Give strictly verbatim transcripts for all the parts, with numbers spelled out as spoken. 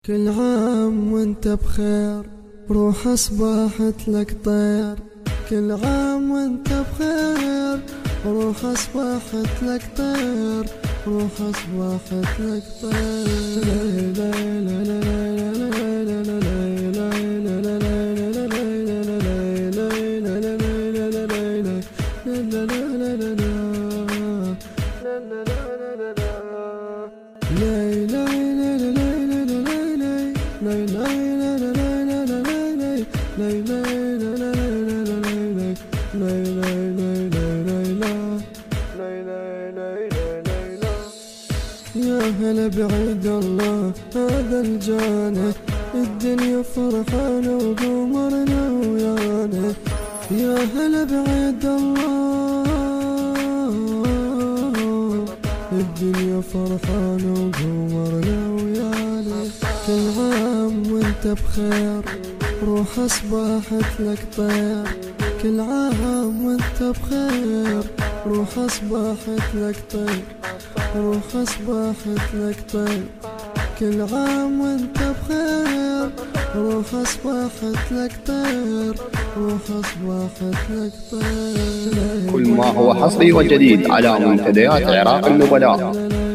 كل عام وانت بخير، روح اصبحت لك طير. كل عام وانت بخير، روح اصبحت لك طير. روح اصبحت لك طير. يا هلا بعيد الله هذا الجاني، الدنيا فرحانة وقمرنا ويانا. يا هلا بعيد الله، الدنيا فرحانة وقمرنا ويانا. كل عام وانت بخير، روح اصبحت لك طير. كل عام وانت بخير، روح اصبحت لك طير. روح اصبحت لك طير. كل عام وانت بخير، روح اصبحت لك طير. روح اصبحت لك طير. كل ما هو حصري وجديد على منتديات عراق النبلاء.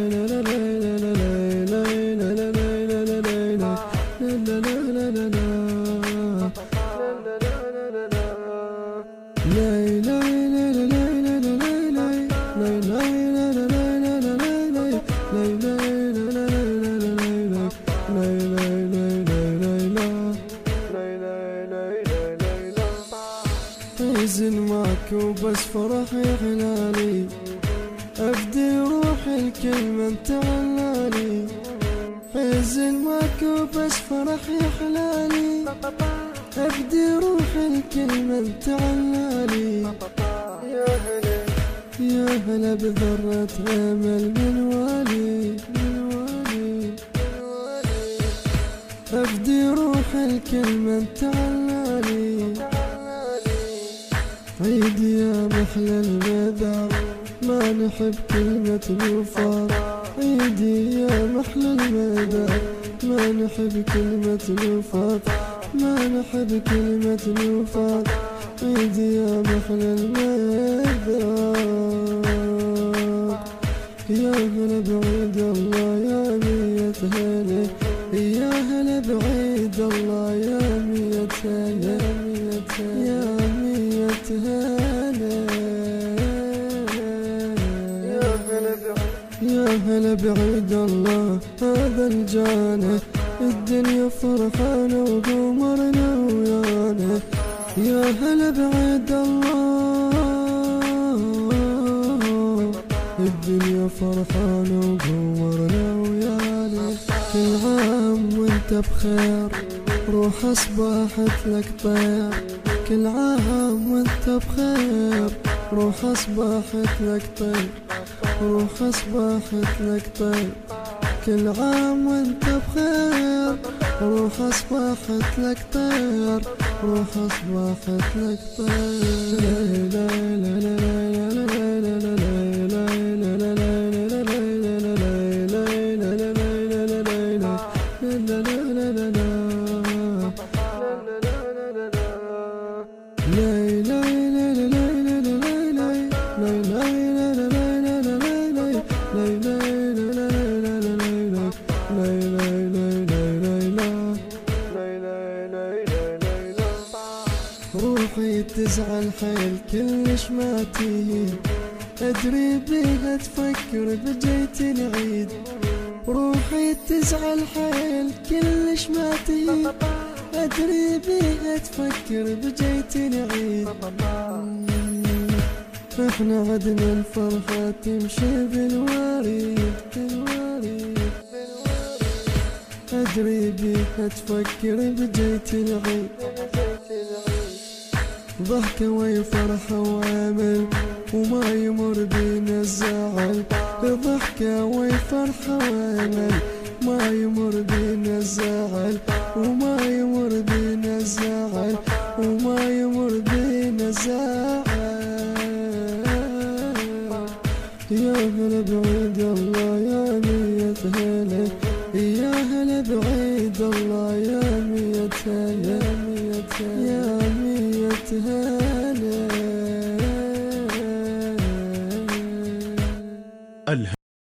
حزن معك وبس فرح يا حلالي، افدي روحي الكلمة انت علالي. حزن معك وبس فرح يا حلالي، افدي روحي الكلمة انت علالي. يا هلا يا هلا بذرة امل من والي، من والي افدي روحي الكلمة انت علالي. عيد يا محلى المذاق، ما نحب كلمة الوفاق. عيدي يا محلى المذاق، ما نحب كلمة الوفاق. ما نحب كلمة الوفاق. عيدي يا محلى المذاق. يا هلا بعيد الله يا مية هلا، يا هلا بعيد الله يا مية هلا، يا مية هلا. يا هلا بعيد الله هذا الجاني، الدنيا فرحانة وقمرنا ويانا. يا هلا بعيد الله، الدنيا فرحانة وقمرنا ويانا. كل عام وانت بخير، روح اصبحت لك طير. كل عام وانت بخير، روح اصبحت لك طير. روح اصبحت لك طير. كل عام وانت بخير، روح اصبحت لك طير. روح اصبحت لك طير. لا لا لا لا لا لا لا روحي تزعل حيل كلش ما تهي، أدري بيها تفكر بجيت العيد. روحي تزعل حيل كلش ما تهي، أدري بيها تفكر بجيت العيد. احنا عدنا الفرحة تمشي بالوريد، بالوريد أدري بيها تفكر بجيت العيد. ضحكة وفرحة وامل وما يمر بينا الزعل. ضحكة وفرحة وامل ما يمر بينا الزعل. وما يمر بينا الزعل. وما يمر بينا الزعل. يا هلا بعيد الله يا مية هلا، يا هلا بعيد الله يا مية هلا يا مية هلا